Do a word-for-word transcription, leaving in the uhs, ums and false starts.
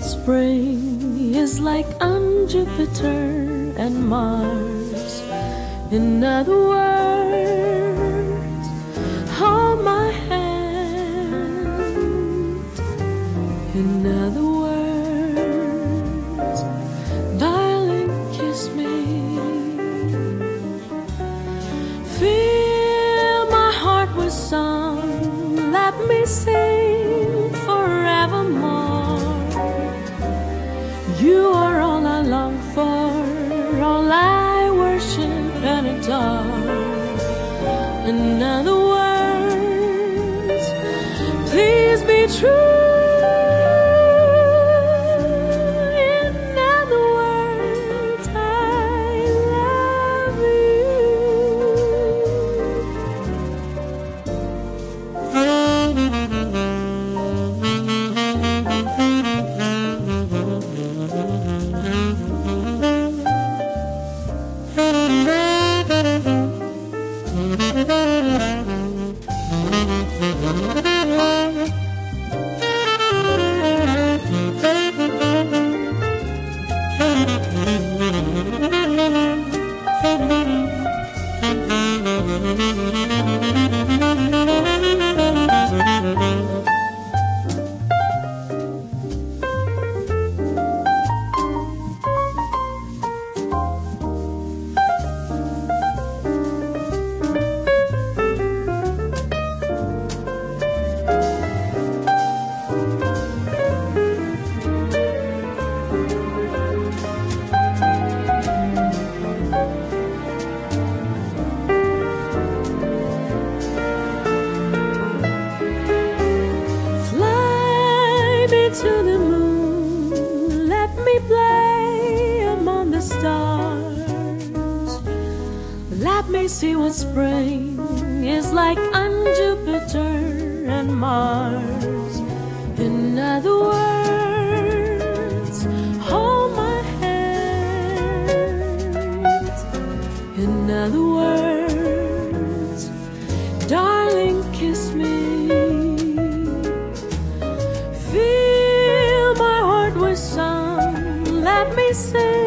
spring is like on Jupiter and Mars. In other words, hold my hand. In other words, darling, kiss me. Fill my heart with song, let me sing forevermore. You are all I long for, all I worship and adore. In other words, please be true. In other words, I love to the moon, let me play among the stars. Let me see what spring is like on Jupiter and Mars. In other words, hold my hand. In other words, darling, kiss me. Song, let me sing